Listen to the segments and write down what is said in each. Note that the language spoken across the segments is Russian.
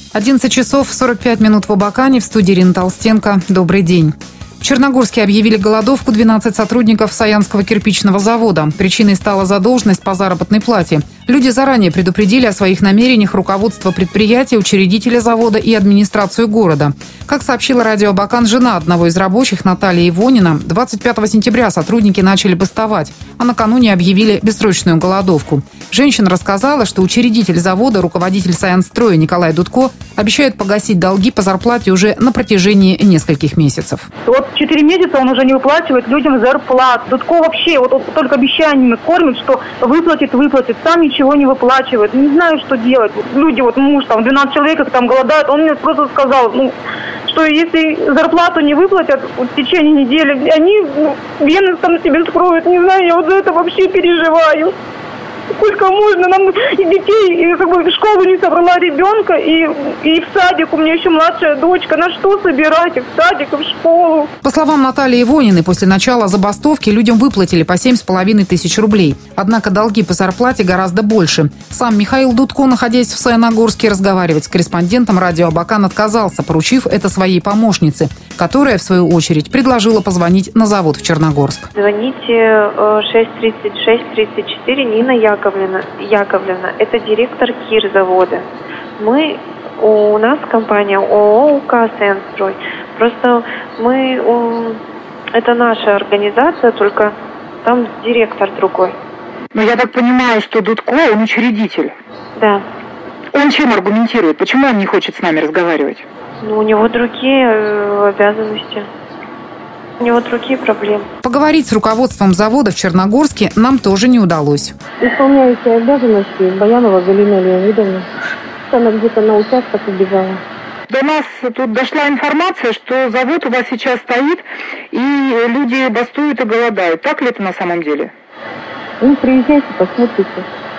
11 часов 45 минут в Абакане. В студии Ирина Толстенко. Добрый день. В Черногорске объявили голодовку 12 сотрудников Саянского кирпичного завода. Причиной стала задолженность по заработной плате. Люди заранее предупредили о своих намерениях руководство предприятия, учредителя завода и администрацию города. Как сообщила радио Абакан жена одного из рабочих, Наталья Ивонина, 25 сентября сотрудники начали бастовать, а накануне объявили бессрочную голодовку. Женщина рассказала, что учредитель завода, руководитель Саянстроя Николай Дудко, обещает погасить долги по зарплате уже на протяжении нескольких месяцев. Вот 4 месяца он уже не выплачивает людям зарплат. Дудко вообще вот только обещаниями кормит, что выплатит, сам ничего не выплачивает. Не знаю, что делать. Люди, муж, 12 человек там голодают, он мне просто сказал, что если зарплату не выплатят в течение недели, они вены там себе скроют. Не знаю, я за это вообще переживаю. Сколько можно? Нам и детей, и в школу не собрала ребенка, и в садик. У меня еще младшая дочка. На что собирать их в садик и в школу? По словам Натальи Ивониной, после начала забастовки людям выплатили по 7,5 тысяч рублей. Однако долги по зарплате гораздо больше. Сам Михаил Дудко, находясь в Саяногорске, разговаривать с корреспондентом радио Абакан отказался, поручив это своей помощнице, которая, в свою очередь, предложила позвонить на завод в Черногорск. Звоните 636-34 Нина Яковлевна. Это директор Кирзавода. У нас компания ООО УК «Саянстрой». Просто это наша организация, только там директор другой. Но я так понимаю, что Дудко, он учредитель. Да. Он чем аргументирует? Почему он не хочет с нами разговаривать? У него другие обязанности. У него другие проблемы. Поговорить с руководством завода в Черногорске нам тоже не удалось. Исполняющая обязанности Баянова Галина Леонидовна. Она где-то на участок убежала. До нас тут дошла информация, что завод у вас сейчас стоит, и люди бастуют и голодают. Так ли это на самом деле? Приезжайте, посмотрите.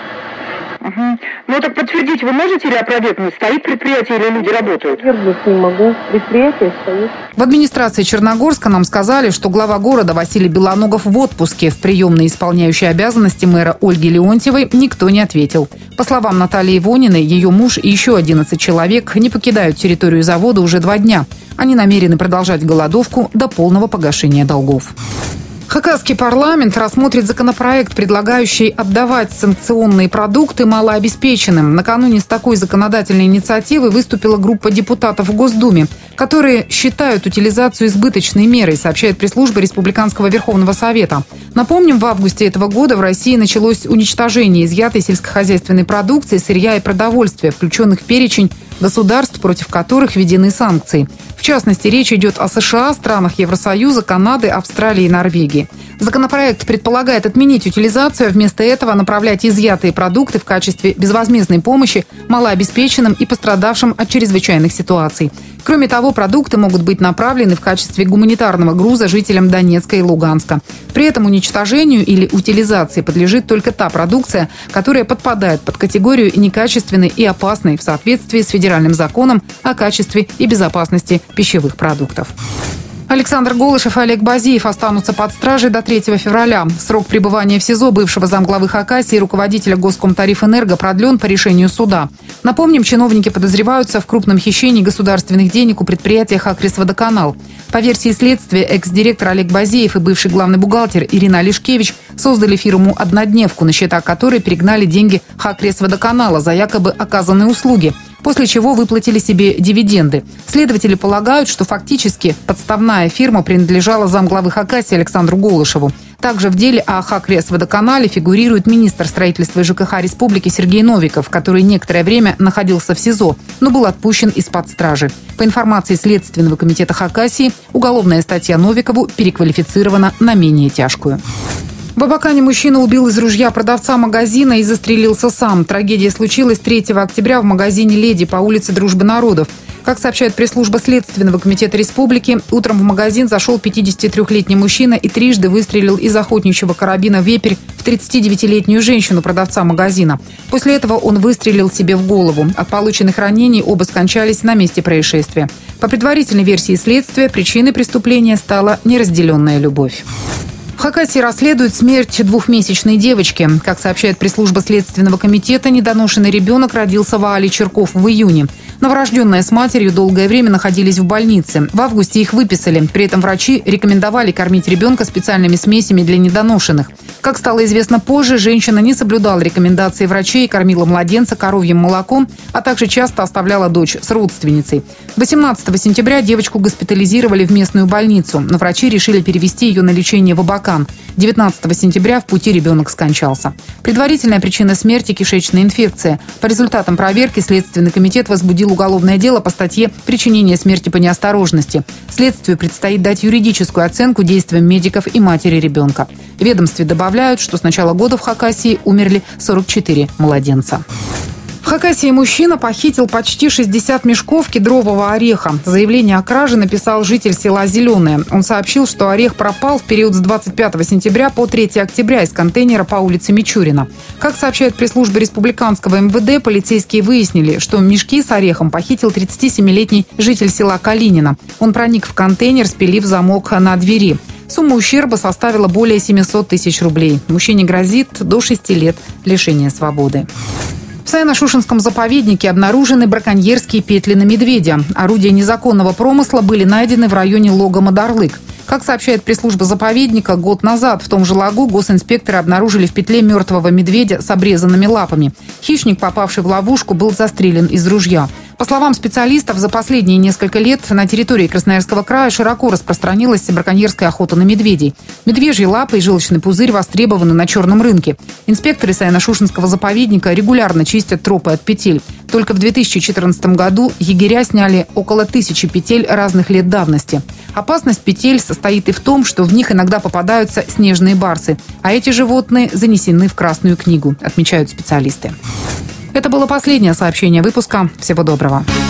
Так подтвердить вы можете или опровергнуть? Стоит предприятие или люди работают? Опровергнуть не могу. Предприятие стоит. В администрации Черногорска нам сказали, что глава города Василий Белоногов в отпуске. В приемной исполняющей обязанности мэра Ольги Леонтьевой никто не ответил. По словам Натальи Ивониной, ее муж и еще 11 человек не покидают территорию завода уже 2 дня. Они намерены продолжать голодовку до полного погашения долгов. Хакасский парламент рассмотрит законопроект, предлагающий отдавать санкционные продукты малообеспеченным. Накануне с такой законодательной инициативой выступила группа депутатов в Госдуме, которые считают утилизацию избыточной мерой, сообщает пресс-служба Республиканского Верховного Совета. Напомним, в августе этого года в России началось уничтожение изъятой сельскохозяйственной продукции, сырья и продовольствия, включенных в перечень государств, против которых введены санкции. В частности, речь идет о США, странах Евросоюза, Канады, Австралии и Норвегии. Законопроект предполагает отменить утилизацию, а вместо этого направлять изъятые продукты в качестве безвозмездной помощи малообеспеченным и пострадавшим от чрезвычайных ситуаций. Кроме того, продукты могут быть направлены в качестве гуманитарного груза жителям Донецка и Луганска. При этом уничтожению или утилизации подлежит только та продукция, которая подпадает под категорию некачественной и опасной в соответствии с федеральным законом о качестве и безопасности пищевых продуктов. Александр Голышев и Олег Базиев останутся под стражей до 3 февраля. Срок пребывания в СИЗО бывшего замглавы Хакасии и руководителя Госкомтарифэнерго продлен по решению суда. Напомним, чиновники подозреваются в крупном хищении государственных денег у предприятия «Хакресводоканал». По версии следствия, экс-директор Олег Базиев и бывший главный бухгалтер Ирина Алишкевич создали фирму «Однодневку», на счета которой перегнали деньги Хакресводоканала за якобы оказанные услуги, после чего выплатили себе дивиденды. Следователи полагают, что фактически подставная фирма принадлежала замглавы Хакасии Александру Голышеву. Также в деле о Хакресводоканале фигурирует министр строительства и ЖКХ республики Сергей Новиков, который некоторое время находился в СИЗО, но был отпущен из-под стражи. По информации Следственного комитета Хакасии, уголовная статья Новикову переквалифицирована на менее тяжкую. В Абакане мужчина убил из ружья продавца магазина и застрелился сам. Трагедия случилась 3 октября в магазине «Леди» по улице Дружбы народов. Как сообщает пресс-служба Следственного комитета республики, утром в магазин зашел 53-летний мужчина и трижды выстрелил из охотничьего карабина «Вепрь» в 39-летнюю женщину, продавца магазина. После этого он выстрелил себе в голову. От полученных ранений оба скончались на месте происшествия. По предварительной версии следствия, причиной преступления стала неразделенная любовь. В Хакасии расследуют смерть двухмесячной девочки. Как сообщает пресс-служба Следственного комитета, недоношенный ребенок родился в Аале Черков в июне. Новорожденная с матерью долгое время находились в больнице. В августе их выписали. При этом врачи рекомендовали кормить ребенка специальными смесями для недоношенных. Как стало известно позже, женщина не соблюдала рекомендации врачей и кормила младенца коровьим молоком, а также часто оставляла дочь с родственницей. 18 сентября девочку госпитализировали в местную больницу, но врачи решили перевести ее на лечение в Абакан. 19 сентября в пути ребенок скончался. Предварительная причина смерти – кишечная инфекция. По результатам проверки Следственный комитет возбудил уголовное дело по статье «Причинение смерти по неосторожности». Следствию предстоит дать юридическую оценку действиям медиков и матери ребенка. В ведомстве добавляют, что с начала года в Хакасии умерли 44 младенца. В Хакасии мужчина похитил почти 60 мешков кедрового ореха. Заявление о краже написал житель села Зеленое. Он сообщил, что орех пропал в период с 25 сентября по 3 октября из контейнера по улице Мичурина. Как сообщает пресс-служба республиканского МВД, полицейские выяснили, что мешки с орехом похитил 37-летний житель села Калинина. Он проник в контейнер, спилив замок на двери. Сумма ущерба составила более 700 тысяч рублей. Мужчине грозит до 6 лет лишения свободы. В Саяно-Шушенском заповеднике обнаружены браконьерские петли на медведя. Орудия незаконного промысла были найдены в районе лога Мадарлык. Как сообщает пресс-служба заповедника, год назад в том же лагу госинспекторы обнаружили в петле мертвого медведя с обрезанными лапами. Хищник, попавший в ловушку, был застрелен из ружья. По словам специалистов, за последние несколько лет на территории Красноярского края широко распространилась браконьерская охота на медведей. Медвежьи лапы и желчный пузырь востребованы на черном рынке. Инспекторы Саяно-Шушенского заповедника регулярно чистят тропы от петель. Только в 2014 году егеря сняли около 1000 петель разных лет давности. Опасность петель состоит и в том, что в них иногда попадаются снежные барсы, а эти животные занесены в Красную книгу, отмечают специалисты. Это было последнее сообщение выпуска. Всего доброго.